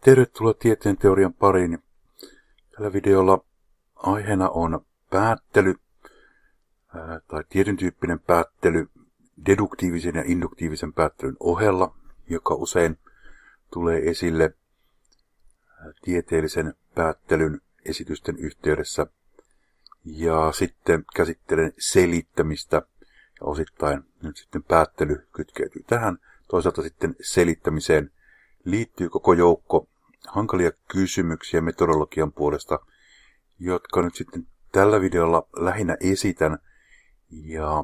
Tervetuloa tieteen teorian pariin. Tällä videolla aiheena on päättely tai tietyn tyyppinen päättely deduktiivisen ja induktiivisen päättelyn ohella, joka usein tulee esille tieteellisen päättelyn esitysten yhteydessä. Ja sitten käsittelen selittämistä ja osittain nyt sitten päättely kytkeytyy tähän. Toisaalta sitten selittämiseen liittyy koko joukko hankalia kysymyksiä metodologian puolesta, jotka nyt tällä videolla lähinnä esitän ja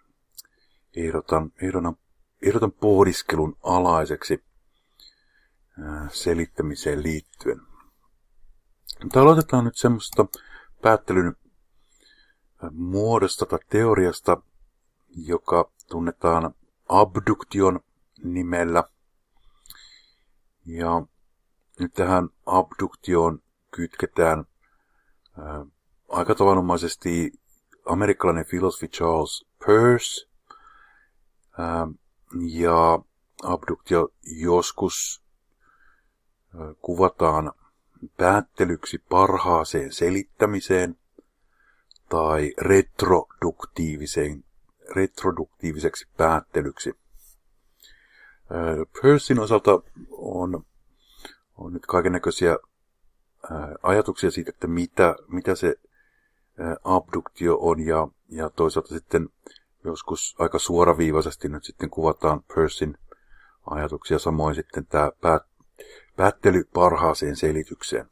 ehdotan pohdiskelun alaiseksi selittämiseen liittyen. Mutta aloitetaan nyt semmoista päättelyn muodosta tai teoriasta, joka tunnetaan abduktion nimellä. Ja nyt tähän abduktioon kytketään aika tavanomaisesti amerikkalainen filosofi Charles Peirce. Ja abduktio joskus kuvataan päättelyksi parhaaseen selittämiseen tai retroduktiiviseksi päättelyksi. Peircen osalta on nyt kaikennäköisiä ajatuksia siitä, että mitä se abduktio on, ja toisaalta sitten joskus aika suoraviivaisesti nyt sitten kuvataan Peircen ajatuksia, samoin sitten tämä päättely parhaaseen selitykseen.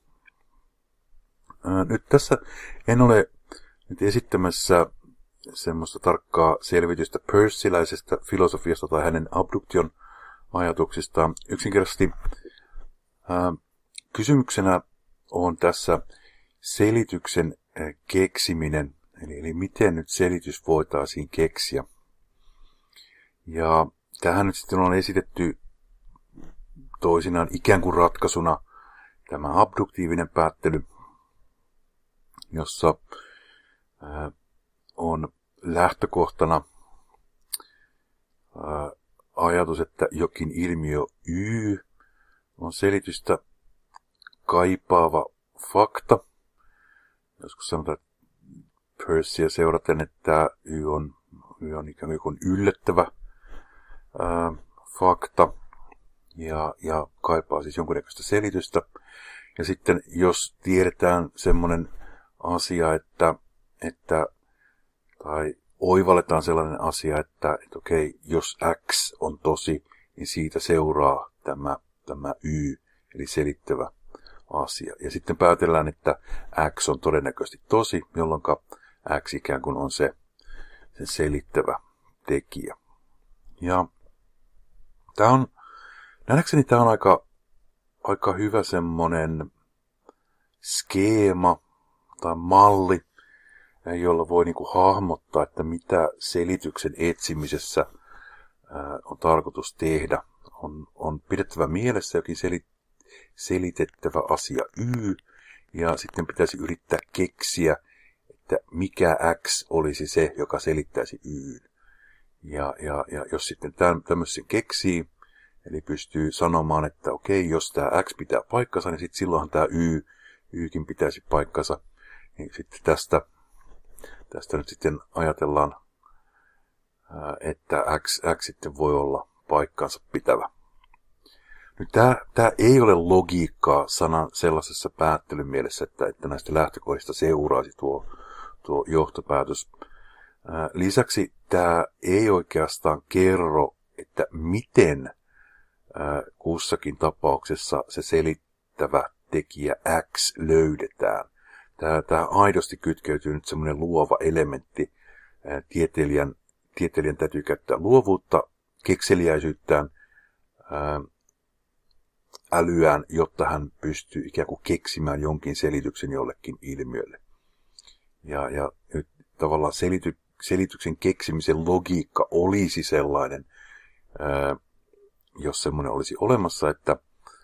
Nyt tässä en ole nyt esittämässä semmoista tarkkaa selvitystä peirceläisestä filosofiasta tai hänen abduktion ajatuksistaan. Yksinkertaisesti kysymyksenä on tässä selityksen keksiminen, eli miten nyt selitys voitaisiin keksiä. Ja tähän nyt sitten on esitetty toisinaan ikään kuin ratkaisuna tämä abduktiivinen päättely, jossa on lähtökohtana ajatus, että jokin ilmiö Y on selitystä kaipaava fakta. Joskus sanotaan Peircea seuraten, että Y on ikään kuin yllättävä fakta ja kaipaa siis jonkunnäköistä selitystä. Ja sitten jos tiedetään semmoinen asia, tai oivalletaan sellainen asia, että okei, jos X on tosi, niin siitä seuraa tämä Y, eli selittävä asia. Ja sitten päätellään, että X on todennäköisesti tosi, jolloin X ikään kuin on se selittävä tekijä. Ja nähdäkseni tämä on aika hyvä semmoinen skeema tai malli, jolla voi niin kuin hahmottaa, että mitä selityksen etsimisessä on tarkoitus tehdä. On pidettävä mielessä jokin selitettävä asia Y, ja sitten pitäisi yrittää keksiä, että mikä X olisi se, joka selittäisi Y. Ja jos sitten tämmöisen keksii, eli pystyy sanomaan, että okei, jos tämä X pitää paikkansa, niin sitten silloinhan tämä Ykin pitäisi paikkansa. Niin sitten tästä nyt sitten ajatellaan, että X sitten voi olla paikkansa pitävä. Nyt tämä ei ole logiikkaa sanan sellaisessa päättelyn mielessä, että näistä lähtökohdista seuraisi tuo johtopäätös. Lisäksi tämä ei oikeastaan kerro, että miten kussakin tapauksessa se selittävä tekijä X löydetään. Tämä aidosti kytkeytyy nyt semmoinen luova elementti. Tieteilijän täytyy käyttää luovuutta, kekseliäisyyttään, älyään, jotta hän pystyy ikään kuin keksimään jonkin selityksen jollekin ilmiölle. Ja nyt tavallaan selityksen keksimisen logiikka olisi sellainen, jos semmoinen olisi olemassa, että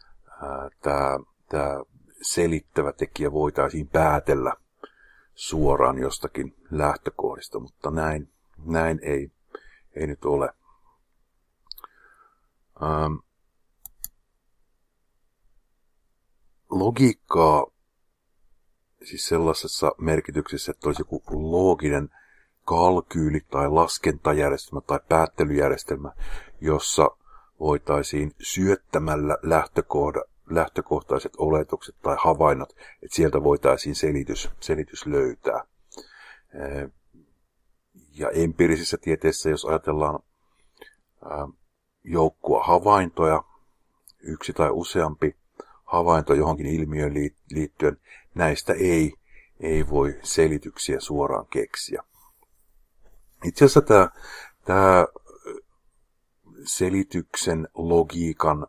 tämä selittävä tekijä voitaisiin päätellä suoraan jostakin lähtökohdista, mutta näin ei nyt ole. logiikkaa siis sellaisessa merkityksessä, että olisi joku looginen kalkyyli tai laskentajärjestelmä tai päättelyjärjestelmä, jossa voitaisiin syöttämällä lähtökohtaiset oletukset tai havainnot, että sieltä voitaisiin selitys löytää. Ja empiirisessä tieteessä, jos ajatellaan joukkoa havaintoja, yksi tai useampi havainto johonkin ilmiöön liittyen, näistä ei voi selityksiä suoraan keksiä. Itse asiassa tämä selityksen logiikan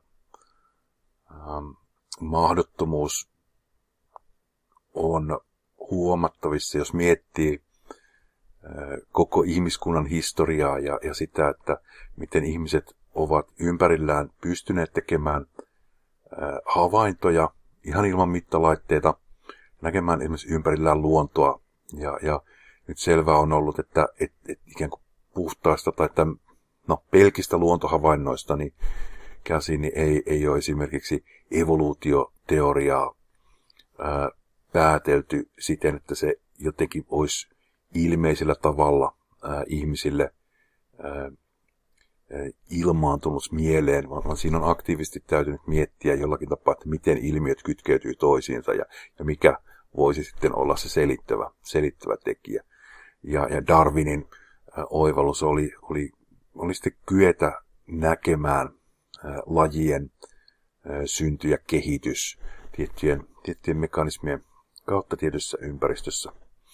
mahdottomuus on huomattavissa, jos miettii koko ihmiskunnan historiaa ja sitä, että miten ihmiset ovat ympärillään pystyneet tekemään havaintoja ihan ilman mittalaitteita, näkemään esimerkiksi ympärillään luontoa. Ja nyt selvää on ollut, että ikään kuin puhtaista tai pelkistä luontohavainnoista niin käsin niin ei ole esimerkiksi evoluutioteoriaa päätelty siten, että se jotenkin olisi ilmeisellä tavalla ihmisille ilmaantunut mieleen, vaan siinä on aktiivisesti täytynyt miettiä jollakin tapaa, että miten ilmiöt kytkeytyy toisiinsa ja mikä voisi sitten olla se selittävä tekijä. Ja Darwinin oivallus oli sitten kyetä näkemään lajien synty ja kehitys tiettyjen mekanismien kautta tietyssä ympäristössä.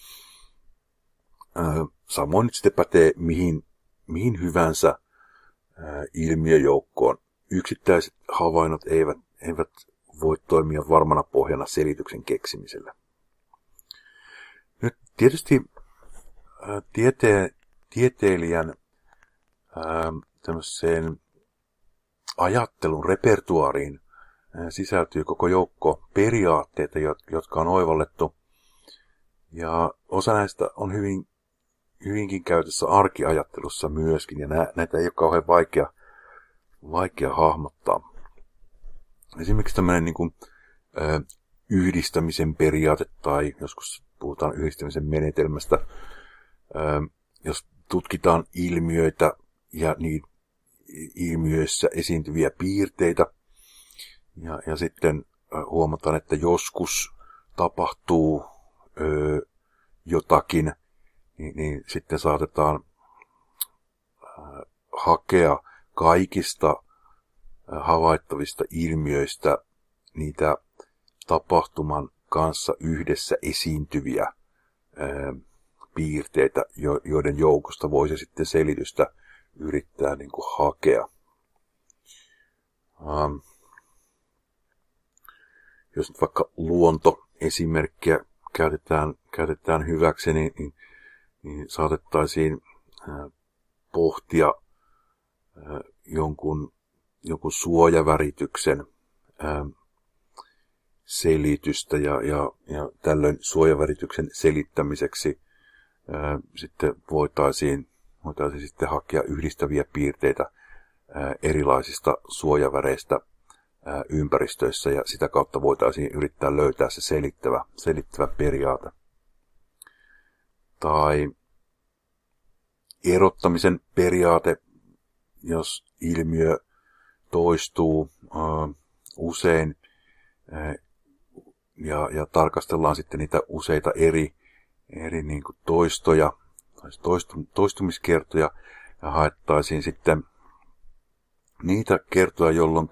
Samoin nyt sitten pätee mihin hyvänsä ilmiöjoukkoon. Yksittäiset havainnot eivät voi toimia varmana pohjana selityksen keksimiselle. Nyt tietysti tieteilijän tämmöiseen ajattelun repertuaariin sisältyy koko joukko periaatteita, jotka on oivallettu. Ja osa näistä on hyvinkin käytössä arkiajattelussa myöskin, ja näitä ei ole kauhean vaikea hahmottaa. Esimerkiksi tämmöinen niin kuin, yhdistämisen periaate, tai joskus puhutaan yhdistämisen menetelmästä, jos tutkitaan ilmiöitä ja niitä ilmiöissä esiintyviä piirteitä, ja sitten huomataan, että joskus tapahtuu jotakin, niin sitten saatetaan hakea kaikista havaittavista ilmiöistä niitä tapahtuman kanssa yhdessä esiintyviä piirteitä, joiden joukosta voisi sitten selitystä yrittää niin kuin hakea. Jos nyt vaikka luontoesimerkkiä käytetään hyväksi, niin saatettaisiin pohtia jonkun suojavärityksen selitystä ja tällöin suojavärityksen selittämiseksi sitten voitaisiin sitten hakea yhdistäviä piirteitä erilaisista suojaväreistä ympäristöissä, ja sitä kautta voitaisiin yrittää löytää se selittävä periaate. Tai erottamisen periaate, jos ilmiö toistuu usein ja tarkastellaan sitten niitä useita eri niin kuin toistoja, toistumiskertoja, ja haettaisiin sitten niitä kertoja, jolloin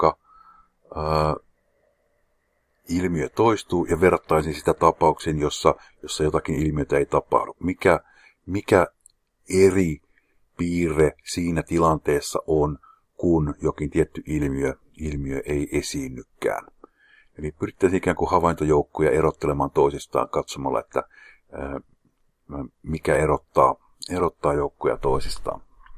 ilmiö toistuu, ja verrattaisiin sitä tapauksiin, jossa jotakin ilmiötä ei tapahdu. Mikä eri piirre siinä tilanteessa on, kun jokin tietty ilmiö ei esiinnykään. Eli pyrittäisiin ikään kuin havaintojoukkoja erottelemaan toisistaan katsomalla, että mikä erottaa joukkoja toisistaan.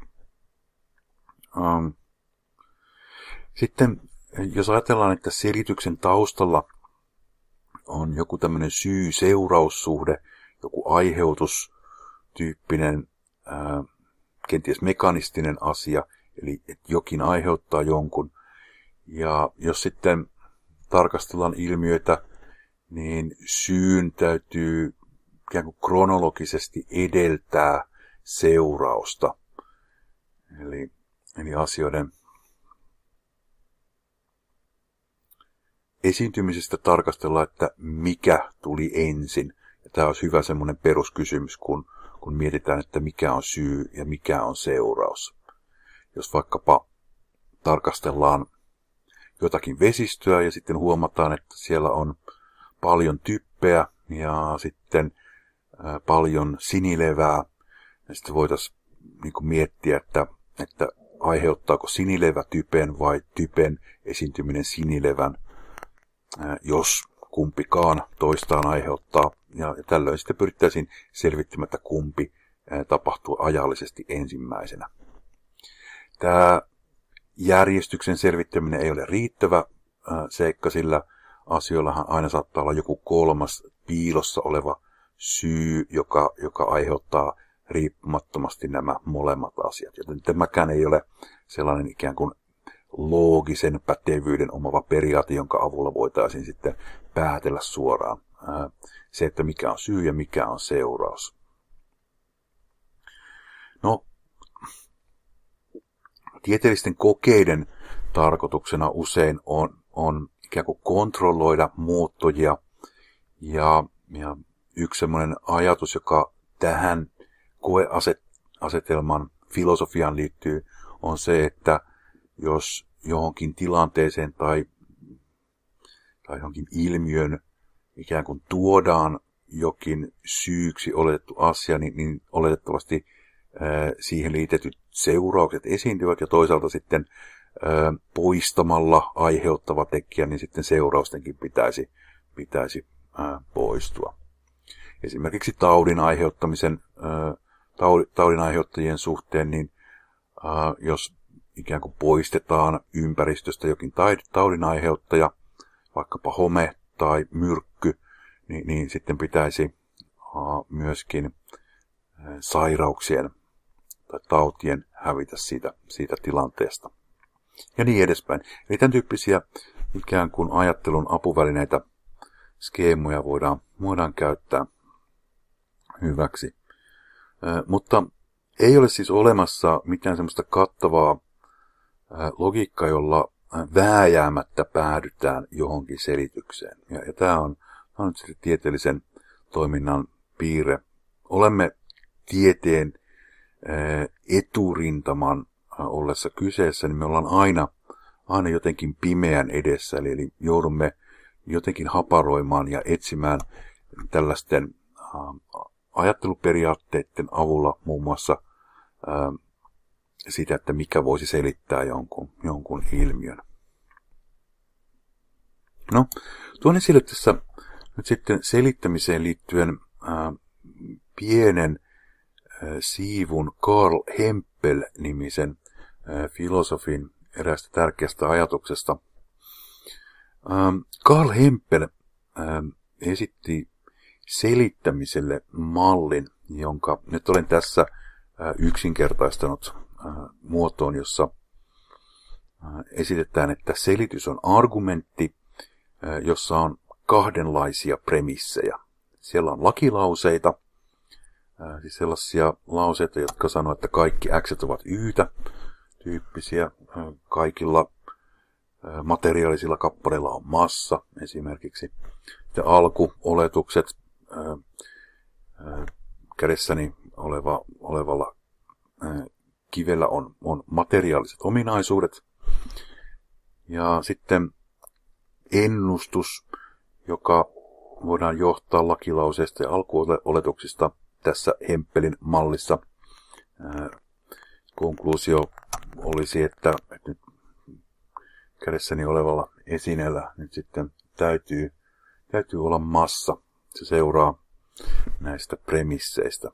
Sitten jos ajatellaan, että selityksen taustalla on joku tämmöinen syy-seuraussuhde, joku aiheutustyyppinen, kenties mekanistinen asia, eli että jokin aiheuttaa jonkun. Ja jos sitten tarkastellaan ilmiöitä niin syyn täytyy ikään kuin kronologisesti edeltää seurausta. Eli asioiden esiintymisestä tarkastellaan, että mikä tuli ensin. Ja tämä olisi hyvä semmoinen peruskysymys, kun mietitään, että mikä on syy ja mikä on seuraus. Jos vaikkapa tarkastellaan jotakin vesistöä ja sitten huomataan, että siellä on paljon typpeä ja sitten paljon sinilevää, ja sitten voitaisiin miettiä, että aiheuttaako sinilevä typen vai typen esiintyminen sinilevän, jos kumpikaan toistaan aiheuttaa. Ja tällöin sitten pyrittäisiin selvittämään, että kumpi tapahtuu ajallisesti ensimmäisenä. Tämä järjestyksen selvittäminen ei ole riittävä seikka, sillä asioillahan aina saattaa olla joku kolmas piilossa oleva syy, joka aiheuttaa riippumattomasti nämä molemmat asiat. Joten tämäkään ei ole sellainen ikään kuin loogisen pätevyyden omava periaate, jonka avulla voitaisiin sitten päätellä suoraan se, että mikä on syy ja mikä on seuraus. No, tieteellisten kokeiden tarkoituksena usein on ikään kuin kontrolloida muuttojia. Ja yksi semmoinen ajatus, joka tähän koeasetelman filosofiaan liittyy, on se, että jos johonkin tilanteeseen tai johonkin ilmiön ikään kuin tuodaan jokin syyksi oletettu asia, niin oletettavasti siihen liitetyt seuraukset esiintyvät ja toisaalta sitten poistamalla aiheuttava tekijä, niin sitten seuraustenkin pitäisi poistua. Esimerkiksi taudin aiheuttajien suhteen, niin jos ikään kuin poistetaan ympäristöstä jokin taudin aiheuttaja, vaikkapa home tai myrkky, niin sitten pitäisi myöskin sairauksien tai tautien hävitä siitä tilanteesta. Ja niin edespäin. Eli tämän tyyppisiä ikään kuin ajattelun apuvälineitä, skeemoja voidaan käyttää hyväksi. Mutta ei ole siis olemassa mitään semmoista kattavaa logiikkaa, jolla vääjäämättä päädytään johonkin selitykseen. Ja tämä on nyt sitten tieteellisen toiminnan piirre. Olemme tieteen eturintaman ollessa kyseessä, niin me ollaan aina jotenkin pimeän edessä, eli joudumme jotenkin haparoimaan ja etsimään tällaisten ajatteluperiaatteiden avulla muun muassa sitä, että mikä voisi selittää jonkun ilmiön. No, tuon esille tässä nyt sitten selittämiseen liittyen pienen siivun Karl Hempel-nimisen filosofin eräästä tärkeästä ajatuksesta. Karl Hempel esitti selittämiselle mallin, jonka nyt olen tässä yksinkertaistanut muotoon, jossa esitetään, että selitys on argumentti, jossa on kahdenlaisia premissejä. Siellä on lakilauseita, siis sellaisia lauseita, jotka sanoo, että kaikki x ovat yhtä tyyppisiä. Kaikilla materiaalisilla kappaleilla on massa esimerkiksi. Sitten alkuoletukset, kädessäni olevalla kivellä on materiaaliset ominaisuudet. Ja sitten ennustus, joka voidaan johtaa lakilauseista ja alkuoletuksista tässä Hempelin mallissa. Konkluusio olisi, että nyt kädessäni olevalla esineellä nyt sitten täytyy olla massa. Se seuraa näistä premisseistä.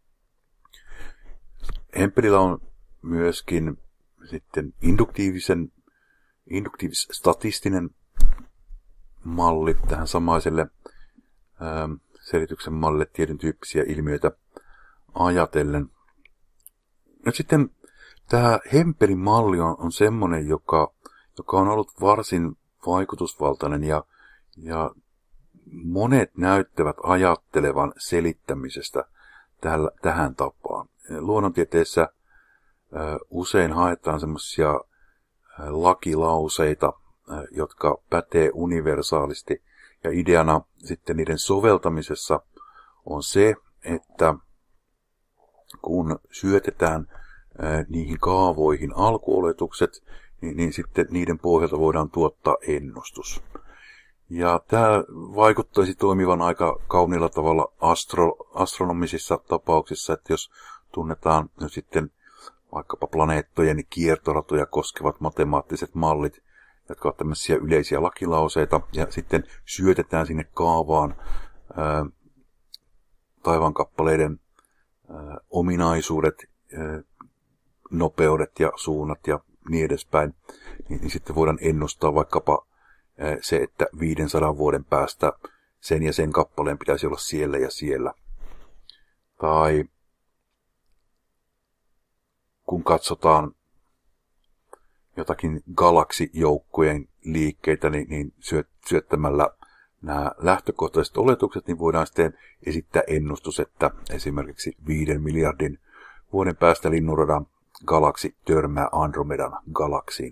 Hempelillä on myöskin sitten induktiivis-statistinen malli tähän samaiselle selityksen mallille tietyn tyyppisiä ilmiöitä ajatellen. Nyt sitten tämä Hempelin malli on semmoinen, joka on ollut varsin vaikutusvaltainen ja monet näyttävät ajattelevan selittämisestä tähän tapaan. Luonnontieteessä usein haetaan semmoisia lakilauseita, jotka pätee universaalisti. Ja ideana sitten niiden soveltamisessa on se, että kun syötetään niihin kaavoihin alkuoletukset, niin sitten niiden pohjalta voidaan tuottaa ennustus. Ja tämä vaikuttaisi toimivan aika kauniilla tavalla astronomisissa tapauksissa, että jos tunnetaan nyt sitten vaikkapa planeettojen kiertoratoja koskevat matemaattiset mallit, jotka ovat tämmöisiä yleisiä lakilauseita, ja sitten syötetään sinne kaavaan taivaankappaleiden ominaisuudet, nopeudet ja suunnat ja niin edespäin, niin sitten voidaan ennustaa vaikkapa se, että 500 vuoden päästä sen ja sen kappaleen pitäisi olla siellä ja siellä. Tai kun katsotaan jotakin galaksijoukkojen liikkeitä, niin syöttämällä nämä lähtökohtaiset oletukset, niin voidaan sitten esittää ennustus, että esimerkiksi 5 miljardin vuoden päästä Linnunradan galaksi törmää Andromedan galaksiin.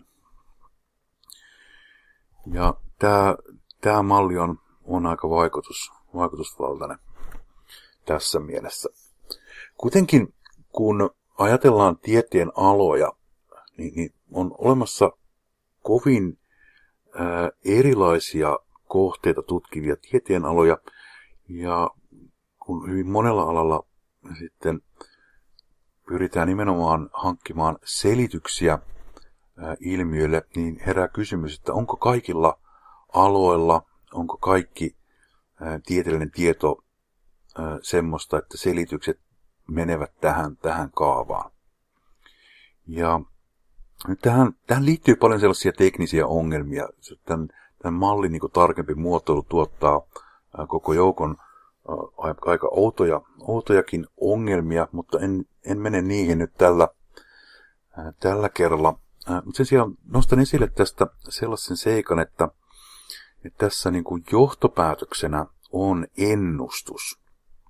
Ja tämä malli on aika vaikutusvaltainen tässä mielessä. Kuitenkin kun ajatellaan tieteen aloja, niin on olemassa kovin erilaisia kohteita tutkivia tieteenaloja, ja kun hyvin monella alalla sitten pyritään nimenomaan hankkimaan selityksiä ilmiöille, niin herää kysymys, että onko kaikilla aloilla, onko kaikki tieteellinen tieto semmoista, että selitykset menevät tähän kaavaan. Ja nyt tähän liittyy paljon sellaisia teknisiä ongelmia. Tämän mallin niin kuin tarkempi muotoilu tuottaa koko joukon aika outojakin ongelmia, mutta en mene niihin nyt tällä kerralla. Mutta sen sijaan nostan esille tästä sellaisen seikan, että tässä niin kuin johtopäätöksenä on ennustus.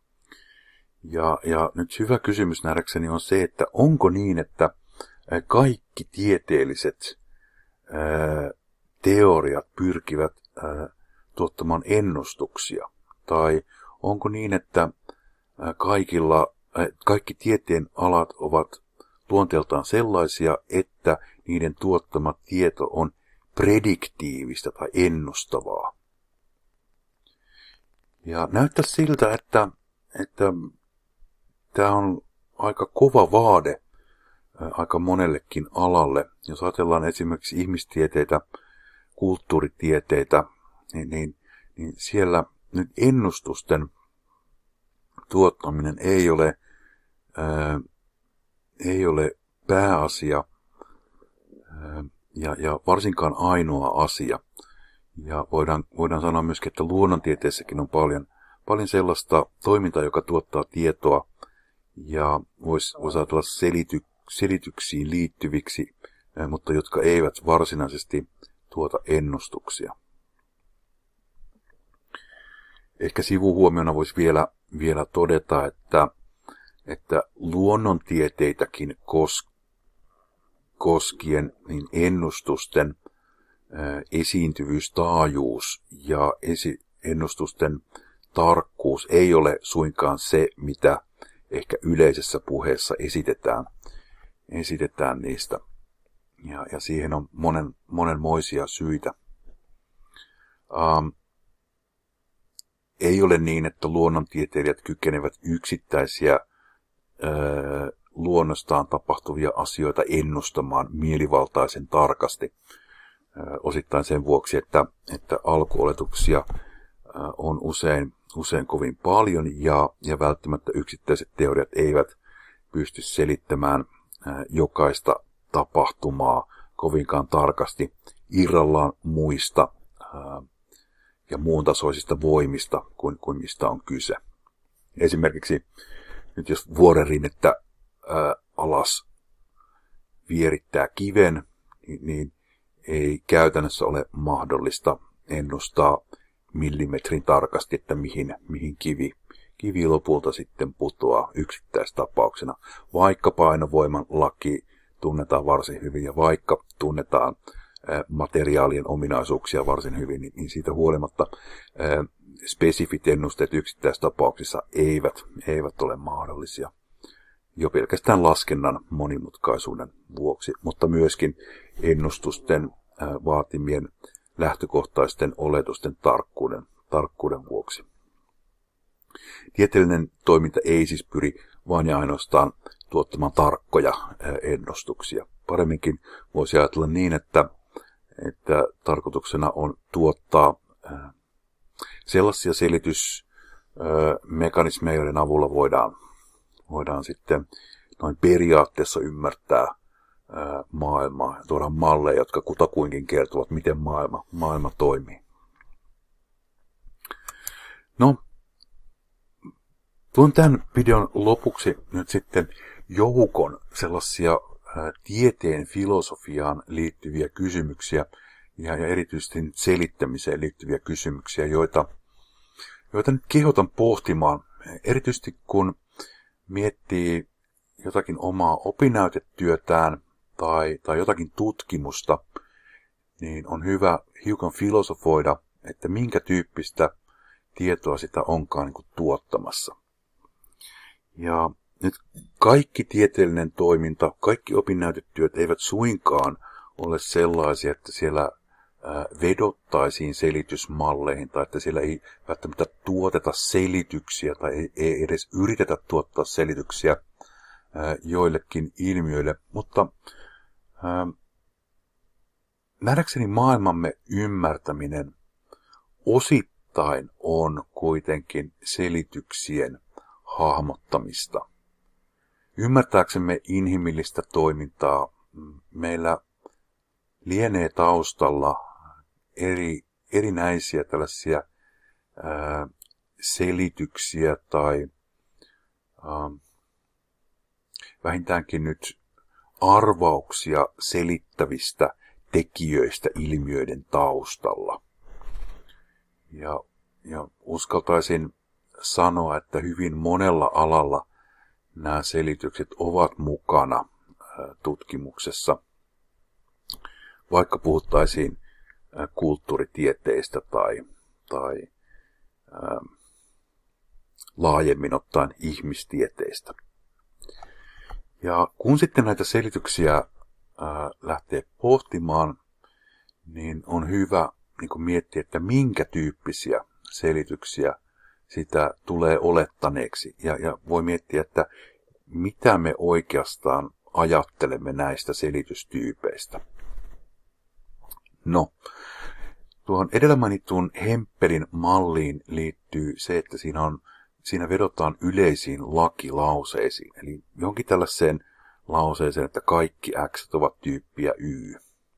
Ja nyt hyvä kysymys nähdäkseni on se, että onko niin, että kaikki tieteelliset teoriat pyrkivät tuottamaan ennustuksia? Tai onko niin, että kaikki tieteen alat ovat luonteeltaan sellaisia, että niiden tuottama tieto on prediktiivistä tai ennustavaa? Ja näyttää siltä, että tämä on aika kova vaade aika monellekin alalle. Jos ajatellaan esimerkiksi ihmistieteitä, kulttuuritieteitä, niin siellä nyt ennustusten tuottaminen ei ole pääasia ja varsinkaan ainoa asia. Ja voidaan sanoa myöskin, että luonnontieteessäkin on paljon sellaista toimintaa, joka tuottaa tietoa ja voisi ajatella selityksiin liittyviksi, mutta jotka eivät varsinaisesti tuota ennustuksia. Ehkä sivuhuomiona voisi vielä todeta, että luonnontieteitäkin koskien niin ennustusten esiintyvyystaajuus ja ennustusten tarkkuus ei ole suinkaan se, mitä ehkä yleisessä puheessa esitetään niistä. Ja siihen on monenmoisia syitä. Ei ole niin, että luonnontieteilijät kykenevät yksittäisiä luonnostaan tapahtuvia asioita ennustamaan mielivaltaisen tarkasti. Osittain sen vuoksi, että alkuoletuksia on usein kovin paljon ja välttämättä yksittäiset teoriat eivät pysty selittämään jokaista tapahtumaa kovinkaan tarkasti irrallaan muista ja muun tasoisista voimista kuin mistä on kyse. Esimerkiksi nyt jos vuorerinnettä alas vierittää kiven, niin ei käytännössä ole mahdollista ennustaa, millimetrin tarkasti, että mihin kivi lopulta sitten putoaa yksittäistapauksena. Vaikka painovoiman laki tunnetaan varsin hyvin ja vaikka tunnetaan materiaalien ominaisuuksia varsin hyvin, niin siitä huolimatta spesifit ennusteet yksittäistapauksissa eivät ole mahdollisia. Jo pelkästään laskennan monimutkaisuuden vuoksi, mutta myöskin ennustusten vaatimien lähtökohtaisten oletusten tarkkuuden vuoksi. Tieteellinen toiminta ei siis pyri vain ja ainoastaan tuottamaan tarkkoja ennustuksia. Paremminkin voisi ajatella niin, että tarkoituksena on tuottaa sellaisia selitysmekanismeja, joiden avulla voidaan sitten noin periaatteessa ymmärtää maailmaa ja tuodaan malleja, jotka kutakuinkin kertovat, miten maailma toimii. No, tuon tämän videon lopuksi nyt sitten joukon sellaisia tieteen filosofiaan liittyviä kysymyksiä ja erityisesti selittämiseen liittyviä kysymyksiä, joita nyt kehotan pohtimaan, erityisesti kun miettii jotakin omaa opinnäytetyötään tai jotakin tutkimusta, niin on hyvä hiukan filosofoida, että minkä tyyppistä tietoa sitä onkaan niin kuin tuottamassa. Ja nyt kaikki tieteellinen toiminta, kaikki opinnäytetyöt eivät suinkaan ole sellaisia, että siellä vedottaisiin selitysmalleihin tai että siellä ei välttämättä tuoteta selityksiä tai ei edes yritetä tuottaa selityksiä joillekin ilmiöille, mutta nähdäkseni maailmamme ymmärtäminen osittain on kuitenkin selityksien hahmottamista. Ymmärtääksemme inhimillistä toimintaa meillä lienee taustalla erinäisiä tällaisia selityksiä tai vähintäänkin nyt arvauksia selittävistä tekijöistä ilmiöiden taustalla. Ja uskaltaisin sanoa, että hyvin monella alalla nämä selitykset ovat mukana tutkimuksessa, vaikka puhuttaisiin kulttuuritieteistä tai laajemmin ottaen ihmistieteistä. Ja kun sitten näitä selityksiä lähtee pohtimaan, niin on hyvä niin kuin miettiä, että minkä tyyppisiä selityksiä sitä tulee olettaneeksi. Ja voi miettiä, että mitä me oikeastaan ajattelemme näistä selitystyypeistä. No, tuohon edellä mainittuun Hempelin malliin liittyy se, että siinä vedotaan yleisiin lakilauseisiin. Eli jonkin tällaiseen lauseeseen, että kaikki X ovat tyyppiä Y.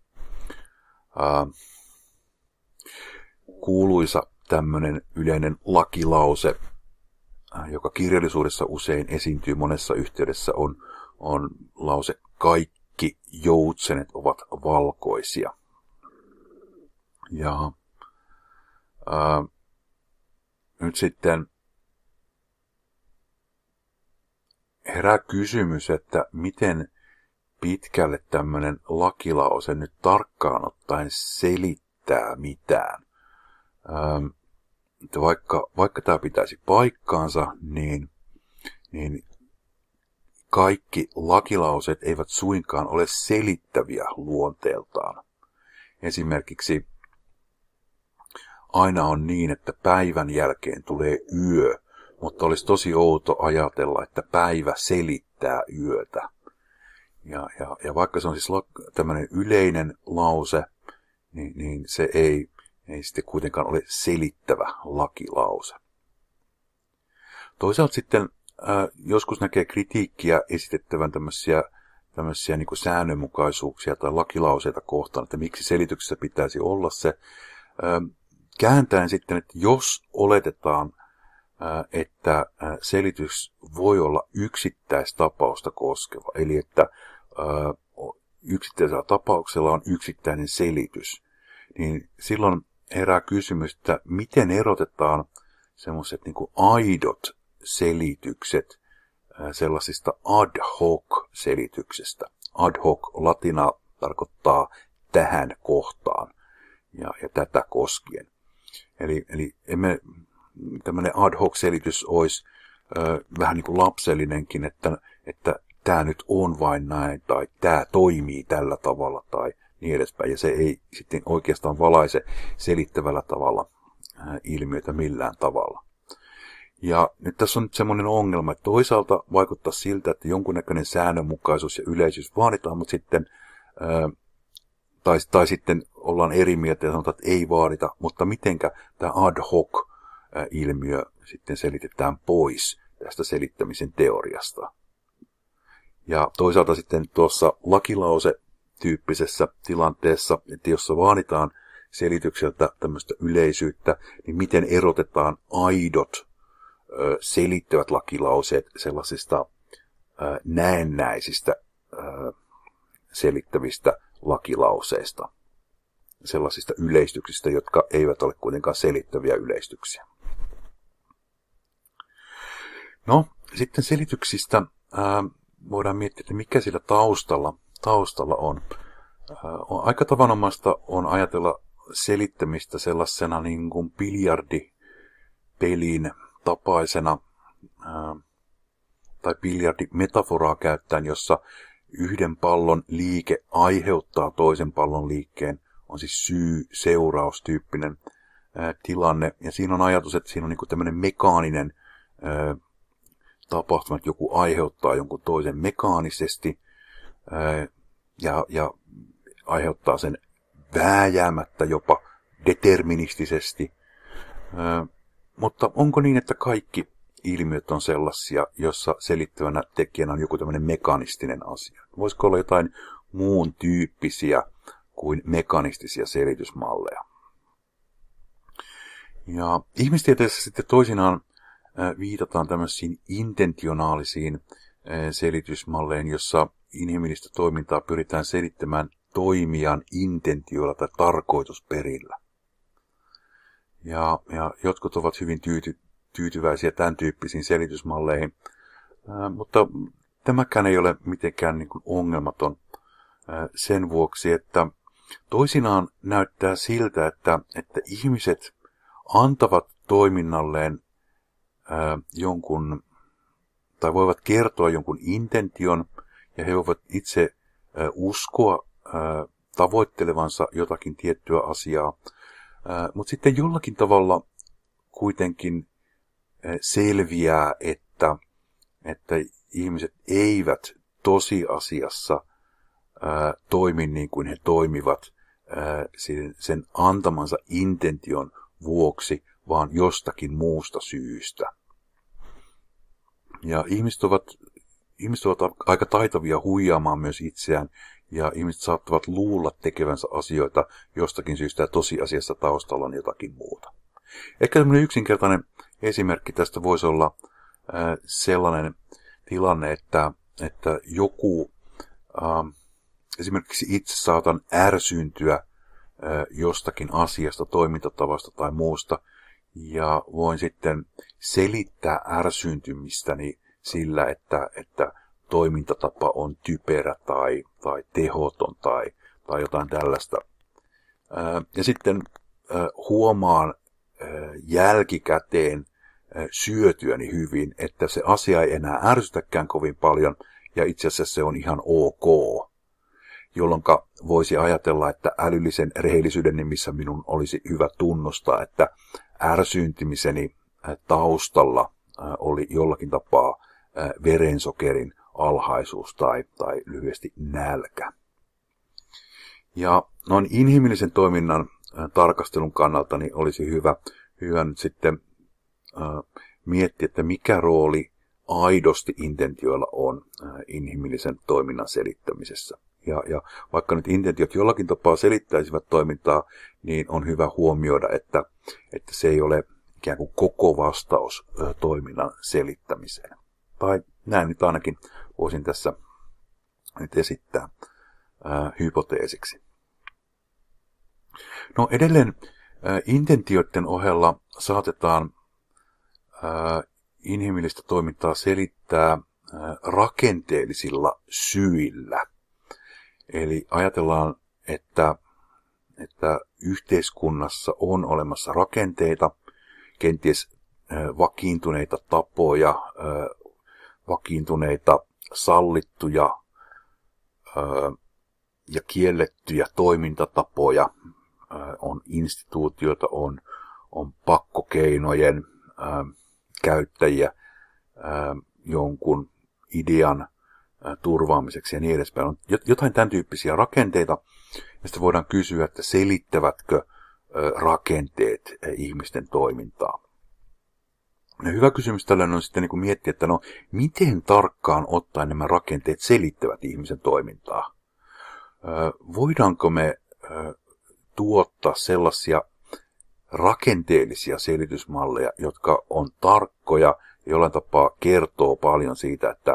Kuuluisa tämmöinen yleinen lakilause, joka kirjallisuudessa usein esiintyy monessa yhteydessä, on lause kaikki joutsenet ovat valkoisia. Ja nyt sitten herää kysymys, että miten pitkälle tämmöinen lakilause nyt tarkkaan ottaen selittää mitään. Että vaikka tämä pitäisi paikkaansa, niin kaikki lakilauseet eivät suinkaan ole selittäviä luonteeltaan. Esimerkiksi aina on niin, että päivän jälkeen tulee yö, mutta olisi tosi outo ajatella, että päivä selittää yötä. Ja vaikka se on siis tämmöinen yleinen lause, niin se ei sitten kuitenkaan ole selittävä lakilause. Toisaalta sitten joskus näkee kritiikkiä esitettävän tämmöisiä niin kuin säännönmukaisuuksia tai lakilauseita kohtaan, että miksi selityksessä pitäisi olla se. Kääntäen sitten, että jos oletetaan, että selitys voi olla yksittäistapausta koskeva, eli että yksittäisellä tapauksella on yksittäinen selitys, niin silloin herää kysymys, että miten erotetaan semmoiset niin kuin aidot selitykset sellaisista ad hoc selityksestä. Ad hoc latina tarkoittaa tähän kohtaan ja tätä koskien. Eli tämmöinen ad hoc selitys olisi vähän niin kuin lapsellinenkin, että tämä nyt on vain näin, tai tämä toimii tällä tavalla, tai niin edespäin. Ja se ei sitten oikeastaan valaise selittävällä tavalla ilmiötä millään tavalla. Ja nyt tässä on nyt semmoinen ongelma, että toisaalta vaikuttaa siltä, että jonkunnäköinen säännönmukaisuus ja yleisyys vaaditaan, mutta sitten, tai sitten ollaan eri mieltä ja sanotaan, että ei vaadita, mutta mitenkä tämä ad hoc-ilmiö sitten selitetään pois tästä selittämisen teoriasta. Ja toisaalta sitten tuossa lakilause-tyyppisessä tilanteessa, että jossa vaaditaan selitykseltä tämmöistä yleisyyttä, niin miten erotetaan aidot selittävät lakilauseet sellaisista näennäisistä selittävistä lakilauseista, sellaisista yleistyksistä, jotka eivät ole kuitenkaan selittäviä yleistyksiä. No, sitten selityksistä voidaan miettiä, että mikä sillä taustalla on. Aika tavanomaista on ajatella selittämistä sellaisena niin kuin biljardipelin tapaisena tai biljardimetaforaa käyttäen, jossa yhden pallon liike aiheuttaa toisen pallon liikkeen, on siis syy-seuraustyyppinen tilanne. Ja siinä on ajatus, että siinä on niin kuin tämmöinen mekaaninen tapahtuma, että joku aiheuttaa jonkun toisen mekaanisesti ja aiheuttaa sen vääjäämättä jopa deterministisesti. Mutta onko niin, että kaikki ilmiöt on sellaisia, jossa selittävänä tekijänä on joku tämmöinen mekanistinen asia? Voisiko olla jotain muun tyyppisiä kuin mekanistisia selitysmalleja? Ja ihmistieteessä sitten toisinaan viitataan tämmöisiin intentionaalisiin selitysmalleihin, jossa inhimillistä toimintaa pyritään selittämään toimijan intentioilla tai tarkoitusperillä. Ja jotkut ovat hyvin tyytyväisiä tämän tyyppisiin selitysmalleihin, mutta tämäkään ei ole mitenkään niin kuin ongelmaton sen vuoksi, että toisinaan näyttää siltä, että ihmiset antavat toiminnalleen jonkun, tai voivat kertoa jonkun intention, ja he voivat itse uskoa tavoittelevansa jotakin tiettyä asiaa, mutta sitten jollakin tavalla kuitenkin selviää, että ihmiset eivät tosiasiassa toimi niin kuin he toimivat sen antamansa intention vuoksi, vaan jostakin muusta syystä. Ja ihmiset ovat aika taitavia huijaamaan myös itseään, ja ihmiset saattavat luulla tekevänsä asioita jostakin syystä, ja tosiasiassa taustalla on jotakin muuta. Ehkä tämmöinen yksinkertainen esimerkki tästä voisi olla sellainen tilanne, että joku, esimerkiksi itse saatan ärsyyntyä jostakin asiasta, toimintatavasta tai muusta, ja voin sitten selittää ärsyyntymistäni sillä, että toimintatapa on typerä tai tehoton tai jotain tällaista. Ja sitten huomaan jälkikäteen syötyäni hyvin, että se asia ei enää ärsytäkään kovin paljon, ja itse asiassa se on ihan ok, jolloin voisi ajatella, että älyllisen rehellisyyden nimissä minun olisi hyvä tunnustaa, että ärsyyntymiseni taustalla oli jollakin tapaa verensokerin alhaisuus tai lyhyesti nälkä. Ja noin inhimillisen toiminnan tarkastelun kannalta niin olisi hyvä nyt sitten miettiä, että mikä rooli aidosti intentioilla on inhimillisen toiminnan selittämisessä. Ja vaikka nyt intentiot jollakin tapaa selittäisivät toimintaa, niin on hyvä huomioida, että se ei ole ikään kuin koko vastaus toiminnan selittämiseen. Tai näin nyt ainakin voisin tässä nyt esittää hypoteesiksi. No edelleen Intentioiden ohella saatetaan inhimillistä toimintaa selittää rakenteellisilla syillä. Eli ajatellaan, että yhteiskunnassa on olemassa rakenteita, kenties vakiintuneita tapoja, vakiintuneita sallittuja ja kiellettyjä toimintatapoja, on instituutioita, on pakkokeinojen käyttäjiä jonkun idean turvaamiseksi ja niin edespäin. On jotain tämän tyyppisiä rakenteita, ja sitten voidaan kysyä, että selittävätkö rakenteet ihmisten toimintaa. Ja hyvä kysymys tällainen on sitten niin kuin miettiä, että no, miten tarkkaan ottaen nämä rakenteet selittävät ihmisen toimintaa? Voidaanko me tuottaa sellaisia rakenteellisia selitysmalleja, jotka on tarkkoja ja jollain tapaa kertoo paljon siitä, että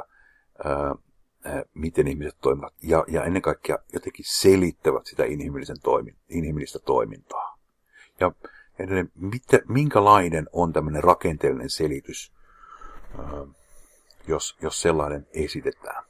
miten ihmiset toimivat ja ennen kaikkea jotenkin selittävät sitä inhimillistä toimintaa. Ja edelleen, minkälainen on tämmöinen rakenteellinen selitys, jos sellainen esitetään.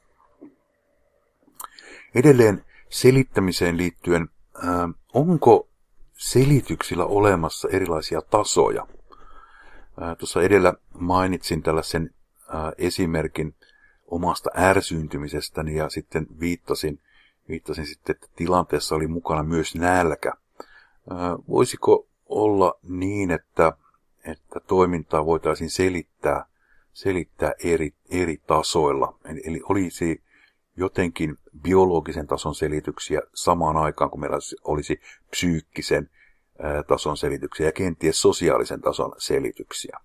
Edelleen selittämiseen liittyen, onko selityksillä olemassa erilaisia tasoja? Tuossa edellä mainitsin tällaisen esimerkin omasta ärsyyntymisestäni ja sitten viittasin sitten, että tilanteessa oli mukana myös nälkä. Voisiko olla niin, että toimintaa voitaisiin selittää eri tasoilla? Eli olisi jotenkin biologisen tason selityksiä samaan aikaan, kun meillä olisi psyykkisen tason selityksiä ja kenties sosiaalisen tason selityksiä.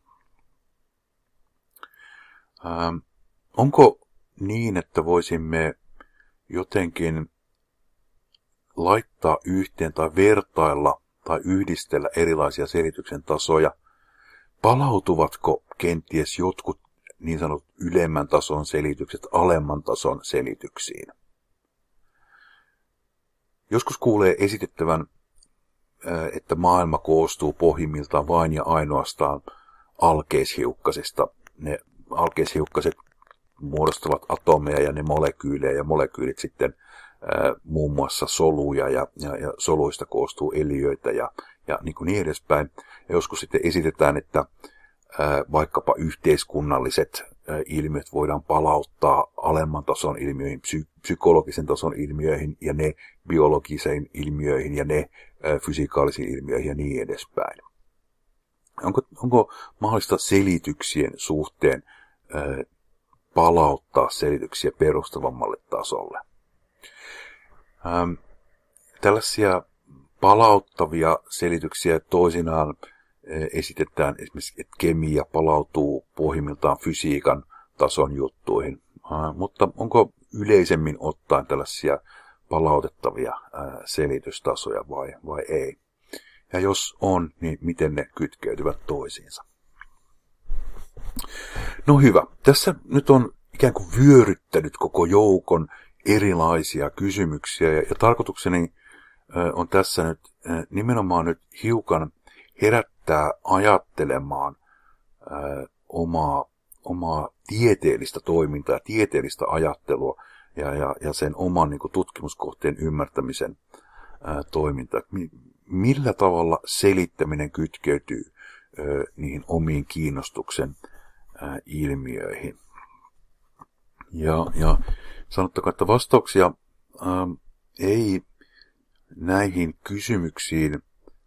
Onko niin, että voisimme jotenkin laittaa yhteen tai vertailla tai yhdistellä erilaisia selityksen tasoja? Palautuvatko kenties jotkut niin sanotut ylemmän tason selitykset alemman tason selityksiin? Joskus kuulee esitettävän, että maailma koostuu pohjimmiltaan vain ja ainoastaan alkeishiukkasista. Ne alkeishiukkaset muodostavat atomeja ja ne molekyylejä ja molekyylit sitten muun muassa soluja ja soluista koostuu eliöitä ja niin edespäin. Ja joskus sitten esitetään, että vaikkapa yhteiskunnalliset ilmiöt voidaan palauttaa alemman tason ilmiöihin, psykologisen tason ilmiöihin ja ne biologisiin ilmiöihin ja ne fysikaalisiin ilmiöihin ja niin edespäin. Onko mahdollista selityksien suhteen palauttaa selityksiä perustavammalle tasolle? Tällaisia palauttavia selityksiä toisinaan esitetään esimerkiksi, että kemia palautuu pohjimmiltaan fysiikan tason juttuihin, mutta onko yleisemmin ottaen tällaisia palautettavia selitystasoja vai ei? Ja jos on, niin miten ne kytkeytyvät toisiinsa? No hyvä, tässä nyt on ikään kuin vyöryttänyt koko joukon erilaisia kysymyksiä ja tarkoitukseni on tässä nyt nimenomaan nyt hiukan herättää ajattelemaan omaa tieteellistä toimintaa ja tieteellistä ajattelua ja sen oman niin kuin tutkimuskohteen ymmärtämisen toimintaa. Millä tavalla selittäminen kytkeytyy niihin omiin kiinnostuksen ilmiöihin. Ja sanottakoon, että vastauksia ei näihin kysymyksiin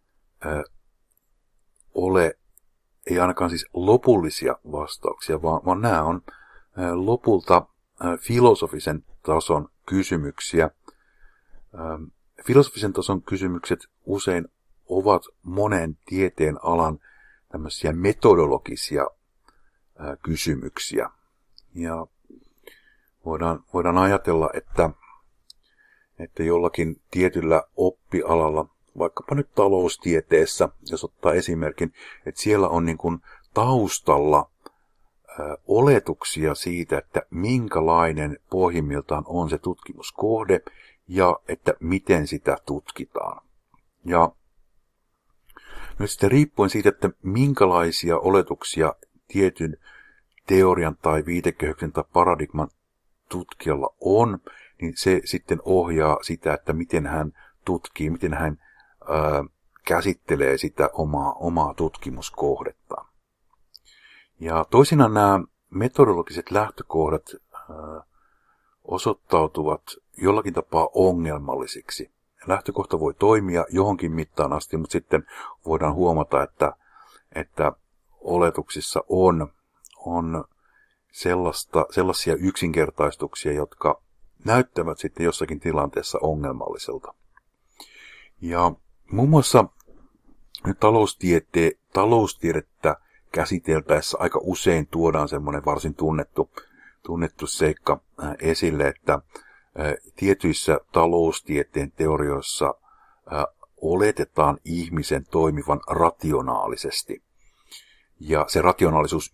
ole, ei ainakaan siis lopullisia vastauksia, vaan nämä on lopulta filosofisen tason kysymyksiä. Filosofisen tason kysymykset usein ovat monen tieteen alan tämmöisiä metodologisia kysymyksiä. Ja voidaan ajatella, että jollakin tietyllä oppialalla, vaikkapa nyt taloustieteessä, jos ottaa esimerkin, että siellä on niin kuin taustalla oletuksia siitä, että minkälainen pohjimmiltaan on se tutkimuskohde ja että miten sitä tutkitaan. Ja Nyt sitten riippuen siitä, että minkälaisia oletuksia tietyn teorian tai viitekehyksen tai paradigman tutkijalla on, niin se sitten ohjaa sitä, että miten hän tutkii, miten hän käsittelee sitä omaa tutkimuskohdettaan. Ja toisinaan nämä metodologiset lähtökohdat osoittautuvat jollakin tapaa ongelmallisiksi. Lähtökohta voi toimia johonkin mittaan asti, mutta sitten voidaan huomata, että oletuksissa on sellaisia yksinkertaistuksia, jotka näyttävät sitten jossakin tilanteessa ongelmalliselta. Ja muun muassa nyt taloustiedettä käsiteltäessä aika usein tuodaan semmoinen varsin tunnettu seikka esille, että tietyissä taloustieteen teorioissa oletetaan ihmisen toimivan rationaalisesti. Ja se rationaalisuus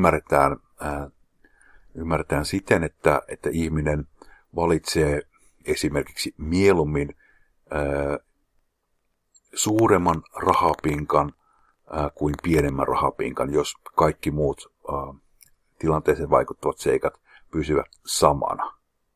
ymmärretään siten, että ihminen valitsee esimerkiksi mieluummin suuremman rahapinkan kuin pienemmän rahapinkan, jos kaikki muut tilanteeseen vaikuttavat seikat pysyvät samana.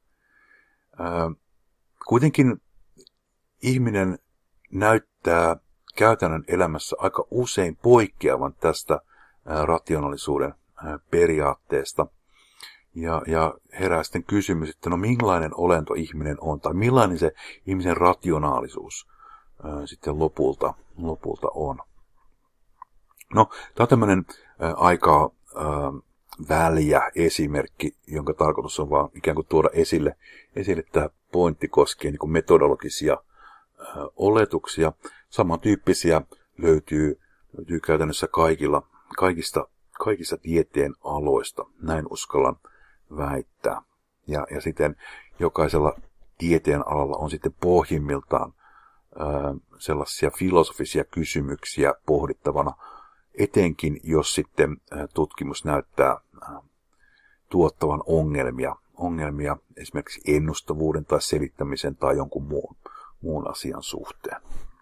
Kuitenkin ihminen näyttää käytännön elämässä aika usein poikkeavan tästä rationaalisuuden periaatteesta. Ja herää sitten kysymys, että no millainen olento ihminen on, tai millainen se ihmisen rationaalisuus sitten lopulta on. No, tämä on tämmöinen aika väljä esimerkki, jonka tarkoitus on vaan ikään kuin tuoda esille tämä pointti koskien niin kuin metodologisia oletuksia. Samantyyppisiä löytyy käytännössä kaikista tieteen aloista, näin uskallan väittää. Ja siten jokaisella tieteen alalla on sitten pohjimmiltaan sellaisia filosofisia kysymyksiä pohdittavana, etenkin jos sitten tutkimus näyttää tuottavan ongelmia esimerkiksi ennustavuuden tai selittämisen tai jonkun muun asian suhteen.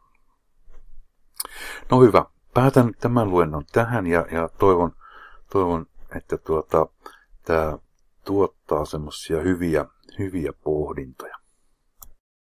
No hyvä, päätän tämän luennon tähän ja toivon että tämä tuottaa semmoisia hyviä pohdintoja.